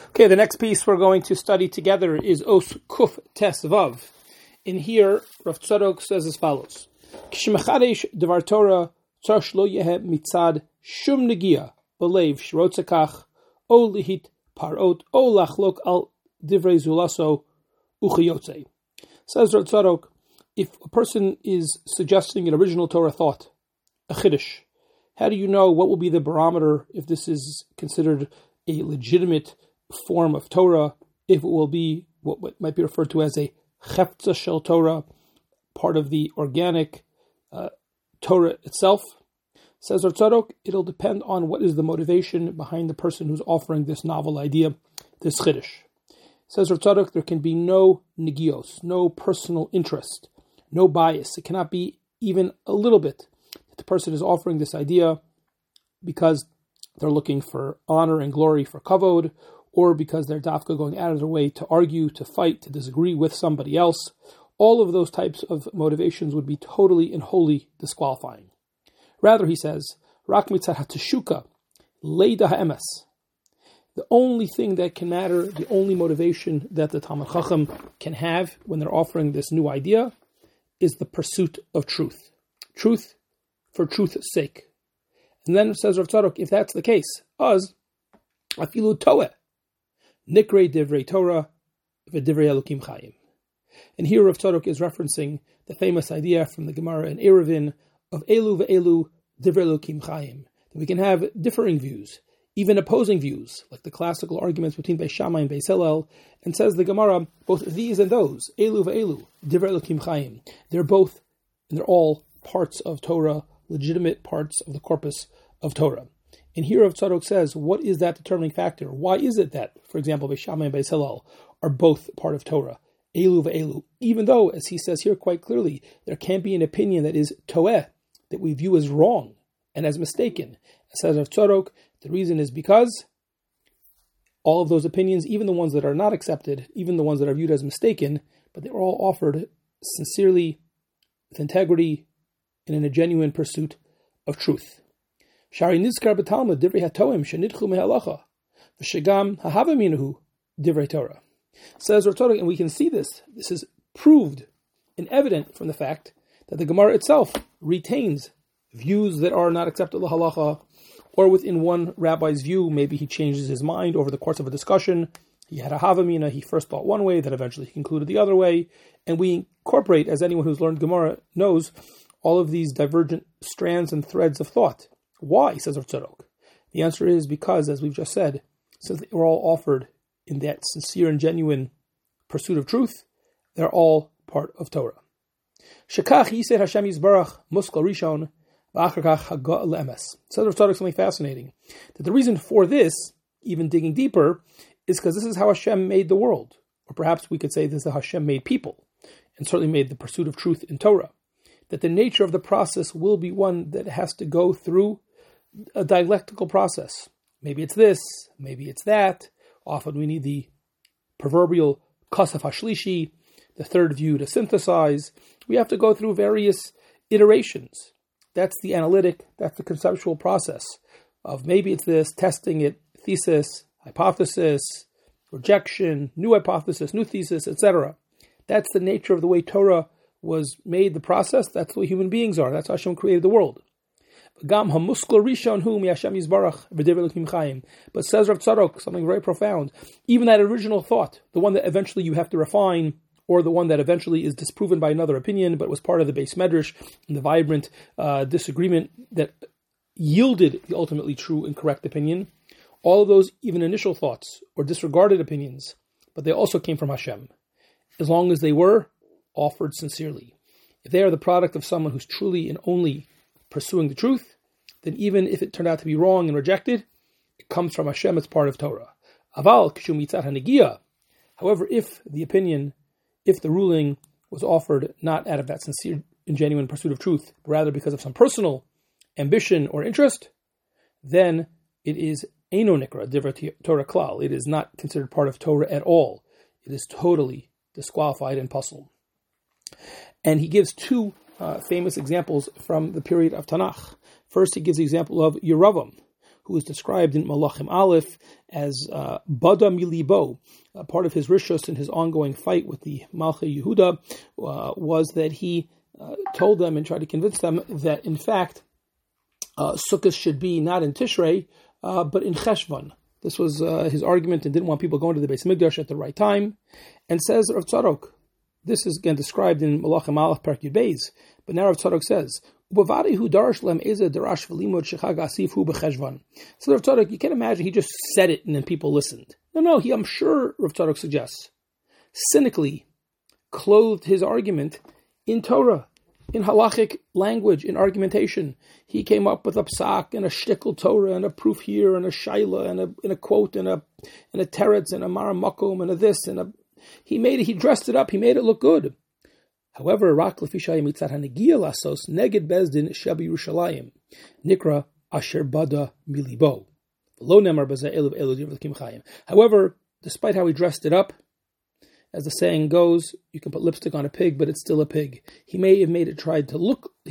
Okay, the next piece we're going to study together is Os Kuf Tes Vav. In here, Rav Tzadok says as follows: Kishmechadesh Devar Torah tzarich lo yehe mitzad shum negia b'leiv shrotzekach o lihit parot o lachlok al divrei zulaso uchiyotze. Says Rav Tzadok, if a person is suggesting an original Torah thought, a chiddush, how do you know what will be the barometer if this is considered a legitimate form of Torah, if it will be what might be referred to as a cheptza shel Torah, part of the organic Torah itself? Says Rav Tzadok, it'll depend on what is the motivation behind the person who's offering this novel idea, this chiddush. Says Rav Tzadok, there can be no negios, no personal interest, no bias. It cannot be even a little bit that the person is offering this idea because they're looking for honor and glory for kavod, or because they're dafka going out of their way to argue, to fight, to disagree with somebody else. All of those types of motivations would be totally and wholly disqualifying. Rather, he says, Rak mitzad hateshuka, leida ha'emes. The only thing that can matter, the only motivation that the Talmid Chacham can have when they're offering this new idea is the pursuit of truth. Truth for truth's sake. And then says Rav Tzadok, if that's the case, az afilu toeh, Nikrei divrei Torah v'divrei Elokim Chayim. And here Rav Tzadok is referencing the famous idea from the Gemara in Eruvin of Elu ve'elu divrei Elokim Chayim. That we can have differing views, even opposing views, like the classical arguments between Beis Shammai and Beis Hillel. And says the Gemara, both these and those, Elu ve'elu divrei Elokim Chayim, they're both, and they're all parts of Torah, legitimate parts of the corpus of Torah. And here Rav Tzadok says, what is that determining factor? Why is it that, for example, Beis Shammai and Beis Hillel are both part of Torah? Elu ve'elu. Even though, as he says here quite clearly, there can be an opinion that is toeh, that we view as wrong and as mistaken. As says Rav Tzadok, the reason is because all of those opinions, even the ones that are not accepted, even the ones that are viewed as mistaken, but they were all offered sincerely, with integrity, and in a genuine pursuit of truth. Shari nizkar b'talmud divrei hatoim shenidchu mehalacha v'shegam hahava minuhu divrei Torah. Says Rav Tzadok, and we can see this. This is proved and evident from the fact that the Gemara itself retains views that are not acceptable halacha, or within one rabbi's view, maybe he changes his mind over the course of a discussion. He had a havamina, he first thought one way, then eventually he concluded the other way, and we incorporate, as anyone who's learned Gemara knows, all of these divergent strands and threads of thought. Why, says Rav Tzadok? The answer is because, as we've just said, since they were all offered in that sincere and genuine pursuit of truth, they're all part of Torah. Shekach yiseh Hashem yisbarach muskal rishon v'achar kach haga le'emes. Says Rav Tzadok something fascinating, that the reason for this, even digging deeper, is because this is how Hashem made the world. Or perhaps we could say this is how Hashem made people, and certainly made the pursuit of truth in Torah. That the nature of the process will be one that has to go through a dialectical process. Maybe it's this, maybe it's that. Often we need the proverbial kasaf hashlishi, the third view to synthesize. We have to go through various iterations. That's the analytic, that's the conceptual process of maybe it's this, testing it, thesis, hypothesis, rejection, new hypothesis, new thesis, etc. That's the nature of the way Torah was made, the process. That's the way human beings are. That's how Hashem created the world. But says Rav Tzadok something very profound. Even that original thought, the one that eventually you have to refine, or the one that eventually is disproven by another opinion, but was part of the Beis Medrash and the vibrant disagreement that yielded the ultimately true and correct opinion, all of those even initial thoughts or disregarded opinions, but they also came from Hashem, as long as they were offered sincerely. If they are the product of someone who's truly and only pursuing the truth, then even if it turned out to be wrong and rejected, it comes from Hashem, it's part of Torah. Aval kishu mitzad hanegia. However, if the opinion, if the ruling was offered not out of that sincere and genuine pursuit of truth, but rather because of some personal ambition or interest, then it is eino nikra divrei Torah klal. It is not considered part of Torah at all. It is totally disqualified and puzzled. And he gives two famous examples from the period of Tanakh. First, he gives the example of Yeravam, who is described in Malachim Aleph as Bada Milibo. Part of his rishus in his ongoing fight with the Malchei Yehuda was that he told them and tried to convince them that, in fact, Sukkot should be not in Tishrei, but in Cheshvan. This was his argument, and didn't want people going to the Beis Mikdash at the right time. And says Rav Tzadok, this is again described in Malachim Aleph Perek Yud Beis, but now Rav Tzadok says, so Rav Tzadok, you can't imagine he just said it and then people listened. No, I'm sure Rav Tzadok suggests, cynically clothed his argument in Torah, in halachic language, in argumentation. He came up with a psak and a shtickle Torah and a proof here and a shaila and a quote and a teretz and a maramakum and a this and a. He dressed it up. He made it look good. However, rak lefishayim mitzad hanegia lasos neged bezdin shebi Yerushalayim nikra asher bada milibo lo nemar bazeh elu v'kim chayim. However, despite how he dressed it up, as the saying goes, you can put lipstick on a pig, but it's still a pig. He may have tried to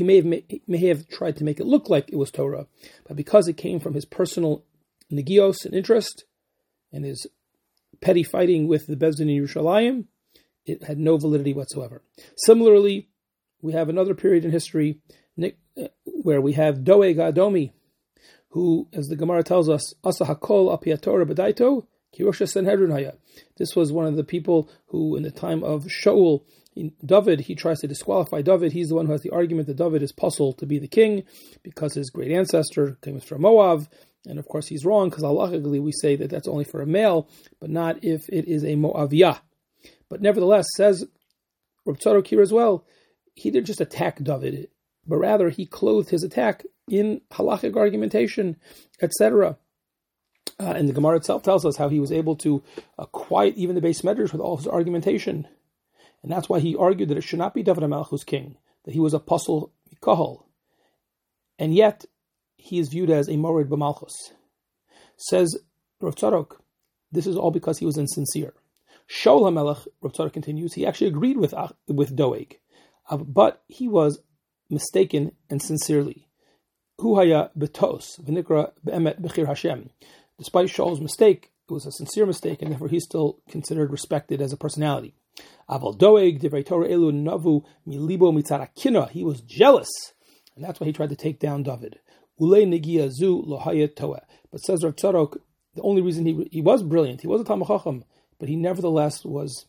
make it look like it was Torah, but because it came from his personal negios and interest and his petty fighting with the Bezdin in Yerushalayim, it had no validity whatsoever. Similarly, we have another period in history where we have Doeg Adomi, who, as the Gemara tells us, Asa Hakol Apia Torah B'daito, Kirosha Sanhedrin Haya. This was one of the people who, in the time of Shaul, David, he tries to disqualify David. He's the one who has the argument that David is puzzled to be the king because his great ancestor came from Moab. And of course, he's wrong because halachically we say that that's only for a male, but not if it is a Moaviyah. But nevertheless, says Rav Tzadok here as well, he didn't just attack David, but rather he clothed his attack in halachic argumentation, etc. And the Gemara itself tells us how he was able to quiet even the Beis Medrash with all his argumentation. And that's why he argued that it should not be David HaMelech who's king, that he was a Pasul Mikahal. And yet, he is viewed as a Morid B'Malchus. Says Rav Tzadok, this is all because he was insincere. Shaul HaMelech, Rav Tzadok continues, he actually agreed with Doeg, but he was mistaken and sincerely. Hu haya betos v'nikra be'emet b'chir Hashem. Despite Shaul's mistake, it was a sincere mistake, and therefore he's still considered respected as a personality. Aval Doeg divrei Torah elu navu milibo mitzad hakina. He was jealous, and that's why he tried to take down David. Ulei negia zu lo hayet toeh. But says Rav Tzadok, the only reason he was brilliant, he was a Talmid Chacham, but he nevertheless was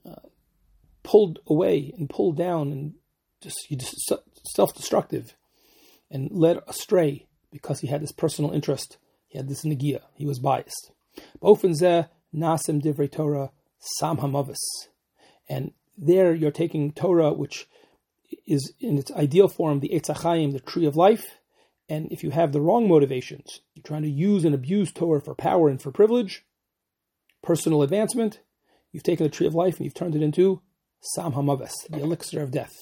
pulled away and pulled down and just self-destructive and led astray because he had this personal interest. He had this negia. He was biased. B'ofen zeh nasim divrei Torah sam hamavis. And there you're taking Torah, which is in its ideal form, the Eitz HaChaim, the tree of life. And if you have the wrong motivations, you're trying to use and abuse Torah for power and for privilege, personal advancement, you've taken the tree of life and you've turned it into sam hamavis, the elixir of death.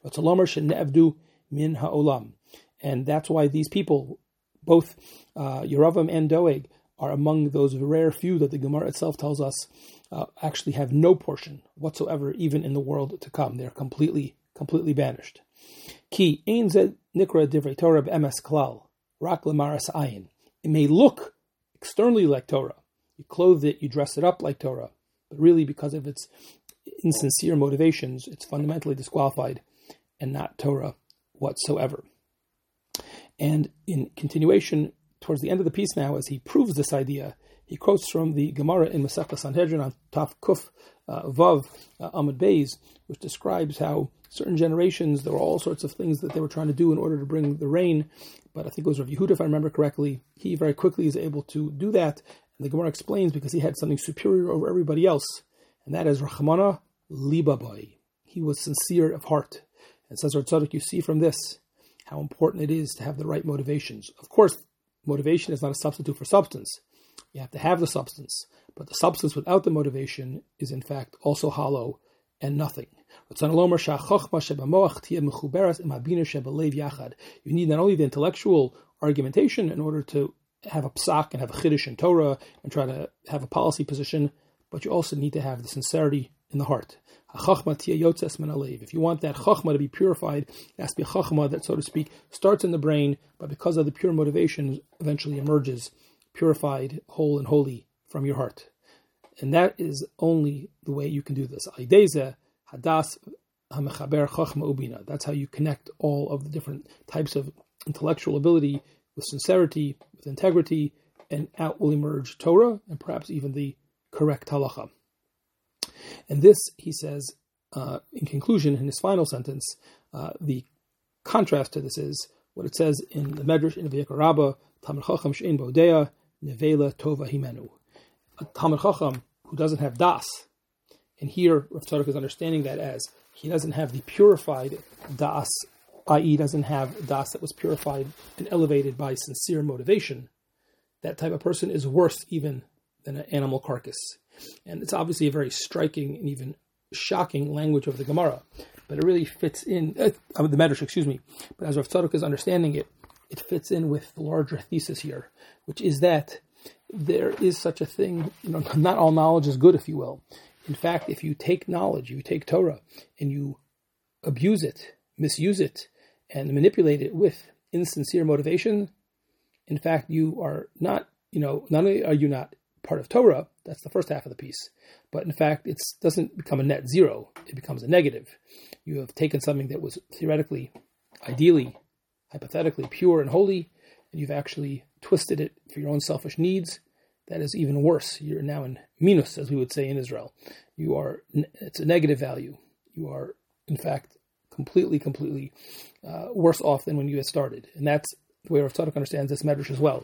Min ha'olam. And that's why these people, both Yeravam and Doeg, are among those rare few that the Gemara itself tells us actually have no portion whatsoever, even in the world to come. They're completely banished. Ki ein zed nikra divrei Torah b'emes klal rak lemaras ayin. It may look externally like Torah. You clothe it, you dress it up like Torah, but really because of its insincere motivations, it's fundamentally disqualified and not Torah whatsoever. And in continuation, towards the end of the piece now, as he proves this idea, he quotes from the Gemara in Masechta Sanhedrin on Taf Kuf Vav Amud Beis, which describes how certain generations, there were all sorts of things that they were trying to do in order to bring the rain. But I think it was Rav Yehuda, if I remember correctly, he very quickly is able to do that. And the Gemara explains because he had something superior over everybody else, and that is Rachamana Libabai. He was sincere of heart. And says Rav Tzadok, you see from this how important it is to have the right motivations. Of course, motivation is not a substitute for substance. You have to have the substance, but the substance without the motivation is in fact also hollow and nothing. You need not only the intellectual argumentation in order to have a psak and have a chiddush in Torah and try to have a policy position, but you also need to have the sincerity in the heart. If you want that chachma to be purified, it has to be a chachma that, so to speak, starts in the brain, but because of the pure motivation, eventually emerges purified, whole, and holy from your heart. And that is only the way you can do this. That's how you connect all of the different types of intellectual ability with sincerity, with integrity, and out will emerge Torah and perhaps even the correct halacha. And this, he says, in conclusion, in his final sentence, the contrast to this is what it says in the Medrash in Vayikra Rabbah, Talmid Chacham she'ein bo deah, nevela tova himenu. A Talmid Chacham who doesn't have das, and here Rav Tzadok is understanding that as he doesn't have the purified das, i.e. doesn't have das that was purified and elevated by sincere motivation, that type of person is worse even than an animal carcass. And it's obviously a very striking and even shocking language of the Gemara, but it really fits in, the Medrash, excuse me, but as Rav Tzadok is understanding it, it fits in with the larger thesis here, which is that there is such a thing, not all knowledge is good, if you will. In fact, if you take knowledge, you take Torah, and you abuse it, misuse it, and manipulate it with insincere motivation, in fact, you are not, not only are you not part of Torah, that's the first half of the piece, but in fact, it doesn't become a net zero, it becomes a negative. You have taken something that was theoretically, ideally, hypothetically pure and holy, and you've actually twisted it for your own selfish needs. That is even worse. You're now in minus, as we would say in Israel. It's a negative value. You are, in fact, completely worse off than when you had started. And that's the way Rav Tzadok understands this medrash as well.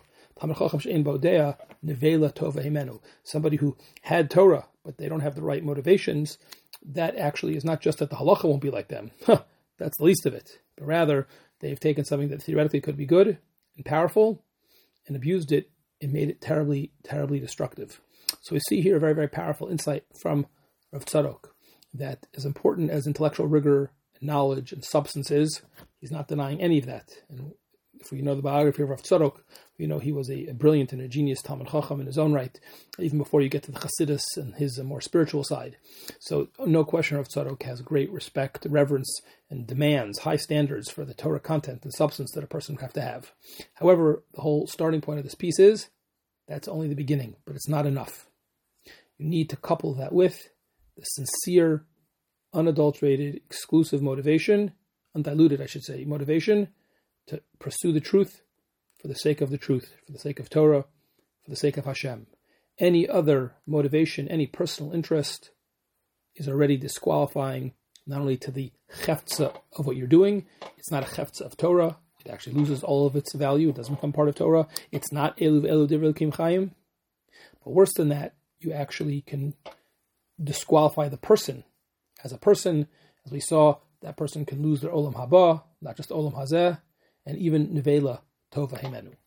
Somebody who had Torah, but they don't have the right motivations, that actually is not just that the halacha won't be like them. That's the least of it. But rather, they've taken something that theoretically could be good and powerful and abused it and made it terribly destructive. So we see here a very, very powerful insight from Rav Tzadok that as important as intellectual rigor and knowledge and substance is, he's not denying any of that. And if we know the biography of Rav Tzadok, we know he was a brilliant and a genius Talmid Chacham in his own right, even before you get to the Chassidus and his more spiritual side. So no question Rav Tzadok has great respect, reverence, and demands high standards for the Torah content and substance that a person would have to have. However, the whole starting point of this piece is that's only the beginning, but it's not enough. You need to couple that with the sincere, unadulterated, exclusive motivation, undiluted, I should say, motivation to pursue the truth for the sake of the truth, for the sake of Torah, for the sake of Hashem. Any other motivation, any personal interest is already disqualifying not only to the cheftza of what you're doing, it's not a cheftza of Torah, it actually loses all of its value, it doesn't become part of Torah, it's not elu divrei Elokim Chaim, but worse than that, you actually can disqualify the person. As a person, as we saw, that person can lose their olam haba, not just olam hazeh, and even nevela tova himenu.